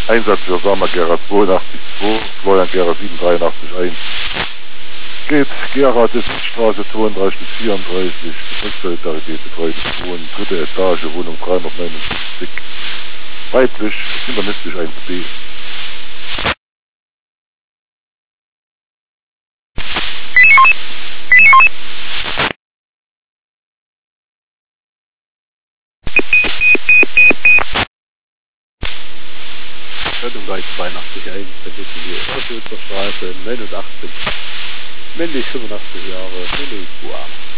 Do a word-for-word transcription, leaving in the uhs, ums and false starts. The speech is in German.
Einsatz für Sama Gera zweiundachtzig zwei, Florian Gera sieben drei acht eins. Geht Gera Distriktstraße zweiunddreißig bis vierunddreißig, Solidarität betreutes Wohnen, dritte Etage, Wohnung dreihundertneunundsiebzig, weiblich, internistisch eins b. Sendung zweiundachtzig eins, da geht es hier Oswitzer Straße neunundachtzig, männlich fünfundachtzig Jahre, Menü Guam.